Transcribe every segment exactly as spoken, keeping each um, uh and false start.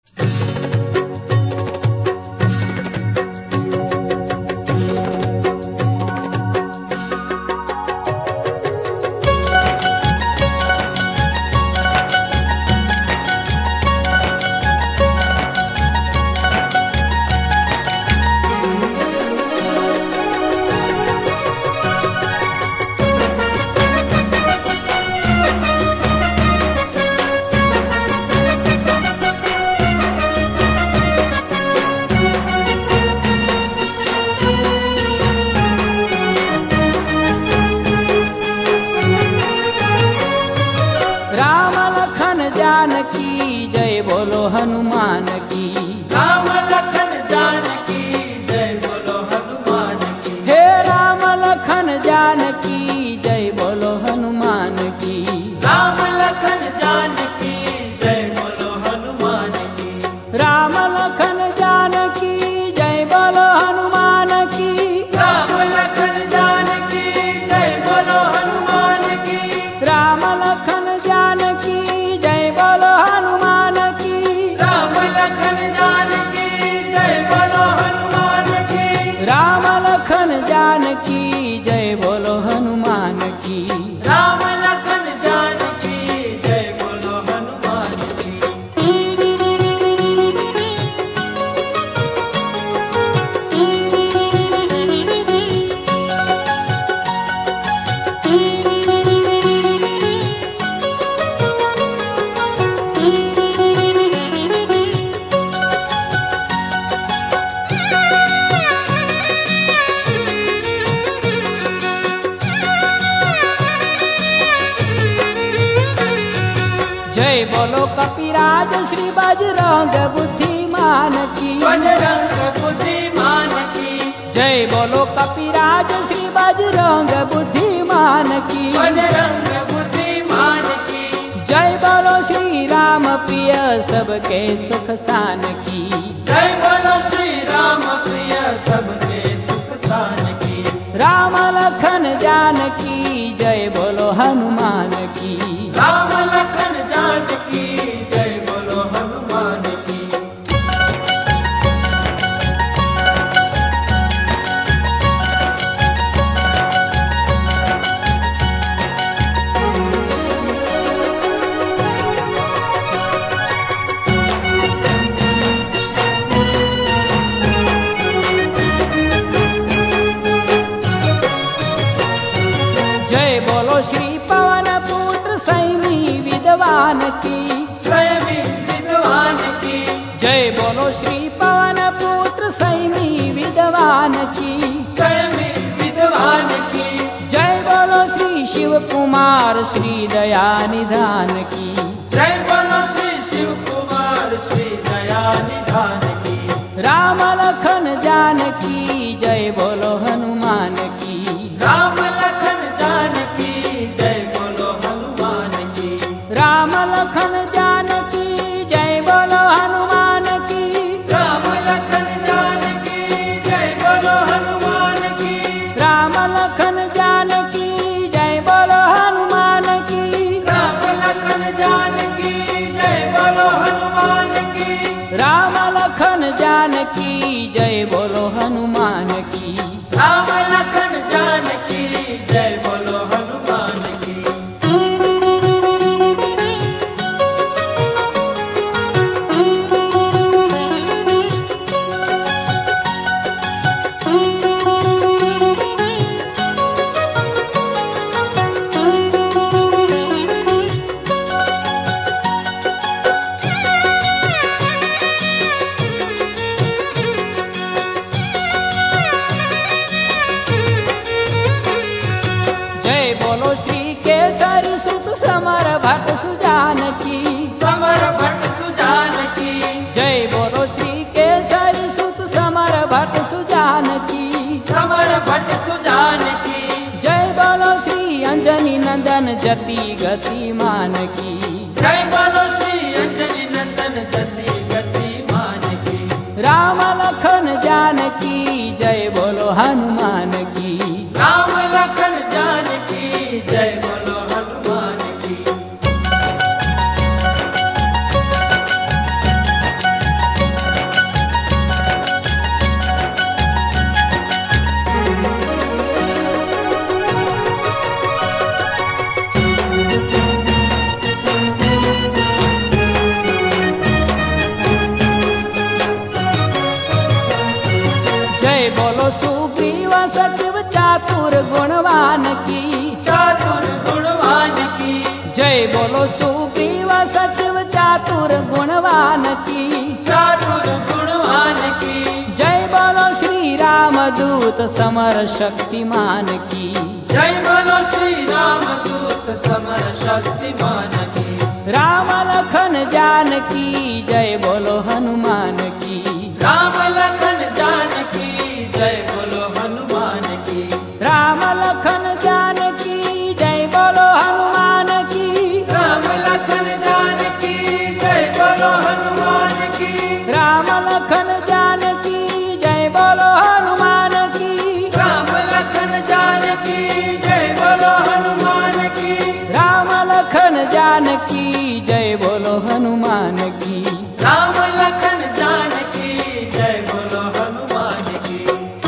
हनुमान की। राम लखन जानकी जय बोलो हनुमान की। हे राम लखन जानकी जय बोलो हनुमान की। राम लखन जानकी जय बोलो हनुमान की। राम लखन जानकी जय बोलो हनुमान की। राम लखन जानकी जय बोलो हनुमान की। राम लखन जानकी जय बोलो हनुमान की। राम लखन जानकी जय बोलो हनुमान की। राम लखन जानकी जय बोलो हनुमान की। राम लखन जानकी जय बोलो हनुमान की। जय बोलो कपिराज श्री बजरंग बुद्धिमान की। बजरंग बुद्धिमान की। जय बोलो कपिराज श्री बजरंग बुद्धिमान की। बजरंग बुद्धिमान की। जय बोलो श्री राम प्रिय सबके सुख स्थान की। जय बोलो श्री राम प्रिय सबके सुख स्थान की। राम लखन जानकी जय बोलो हनुमान की। राम लखन जानकी जय बोलो हनुमान की। जय बोलो श्री पवन पुत्र संयमी विद्वान की। स्वयं विद्वान की। जय बोलो श्री पवन पुत्र संयमी विद्वान की। स्वयं विद्वान की। जय बोलो श्री शिव कुमार श्री दया निधान की। जय बोलो श्री शिव कुमार श्री दया निधान की। राम लखन जानकी जय बोलो हनुमान की। राम लखन जानकी जय बोलो हनुमान की। राम लखन जानकी जय बोलो हनुमान की। राम लखन जानकी जय बोलो हनुमान की। राम लखन जानकी जय बोलो हनुमान की। राम लखन जानकी जय बोलो हनुमान की। राम लखन जानकी जय बोलो हनुमान की। राम लखन जानकी जय बोलो हनुमान की। जय बोलो श्री केसरी सुत समर भट्ट सुजान की। समर भट्ट सुजान की। जय बोलो श्री केसरी सुत समर भट्ट सुजान की। समर भट्ट सुजान की। जय बोलो श्री अंजनी नंदन जति गतिमान की। जय बोलो श्री अंजनी नंदन जति गतिमान की। राम लखन जानकी जय बोलो हनुमान की। राम लखन जानकी जय बोलो हनुमान की। बोलो सुग्रीव सचिव चातुर गुणवान की, चातुर गुणवान की। जय बोलो सुग्रीव सचिव चातुर गुणवान की, चातुर गुणवान की। जय बोलो श्री राम दूत समर शक्तिमान की, जय बोलो श्री राम दूत समर शक्तिमान की। राम लखन जानकी जय बोलो हनुमान की, राम लखन जानकी जय बोलो हनुमान की। राम लखन जानकी जय बोलो हनुमान की, राम लखन जानकी जय बोलो हनुमान की। राम लखन जानकी जय बोलो हनुमान की, राम लखन जानकी जय बोलो हनुमान की। राम लखन जानकी जय बोलो हनुमान की। राम लखन जानकी जय बोलो हनुमान की।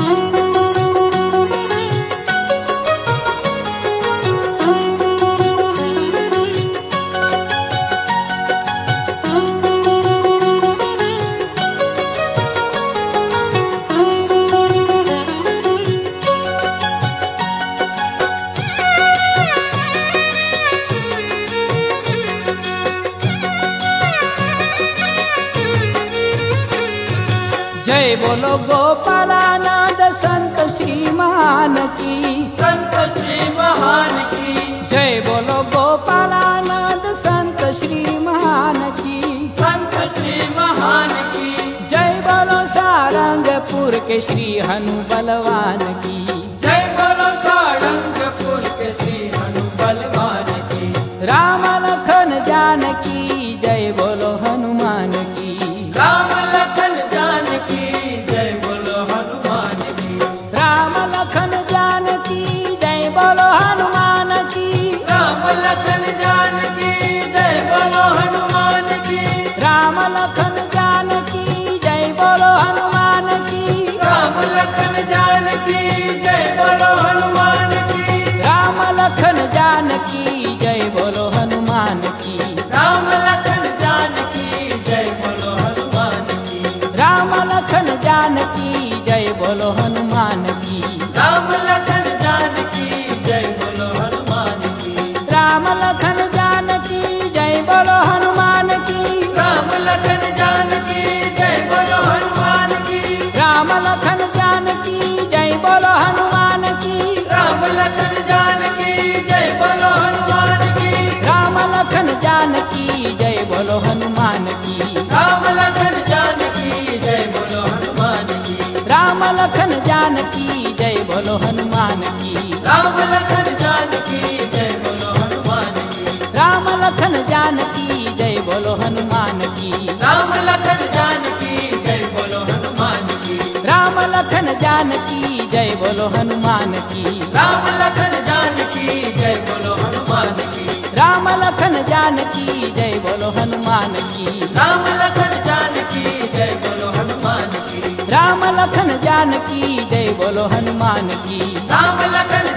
जय बोलो गोपालानंद संत श्री महान की, संत श्री महान की। जय बोलो गोपालानंद संत श्री महान की, संत श्री महान की। जय बोलो सारंगपुर के श्री हनु बलवान की, जय बोलो सारंगपुर के श्री हनु बलवान की। राम लखन जानकी जय बोलो हनुमान की, राम लखन जानकी जय बोलो हनुमान की। राम लखन जानकी जय बोलो हनुमान की, राम लखन जानकी जय बोलो हनुमान की। राम लखन जानकी जय बोलो हनुमान की, राम लखन जानकी जय बोलो हनुमान की। राम लखन जानकी जय बोलो हनुमान की, राम लखन जानकी जय बोलो हनुमान की। राम लखन जानकी जय बोलो हनुमान की, राम लखन जानकी जय बोलो हनुमान की। राम लखन जानकी जय बोलो हनुमान की, राम लखन जानकी जय बोलो हनुमान की। राम लखन जानकी जय बोलो हनुमान की, राम लखन जानकी जय बोलो हनुमान की। राम लखन जानकी जय बोलो हनुमान की, राम लखन जानकी जय बोलो हनुमान की। राम लखन जानकी जय बोलो हनुमान की, राम लखन जानकी जय बोलो हनुमान की। राम लखन जानकी जय बोलो हनुमान की, राम लखन जानकी जय बोलो हनुमान की। राम लखन जानकी जय बोलो हनुमान की, राम लखन जानकी जय बोलो हनुमान की। राम लखन जानकी जय बोलो हनुमान की, राम लखन जानकी जय बोलो हनुमान की। राम लखन जानकी जय बोलो हनुमान की, राम लखन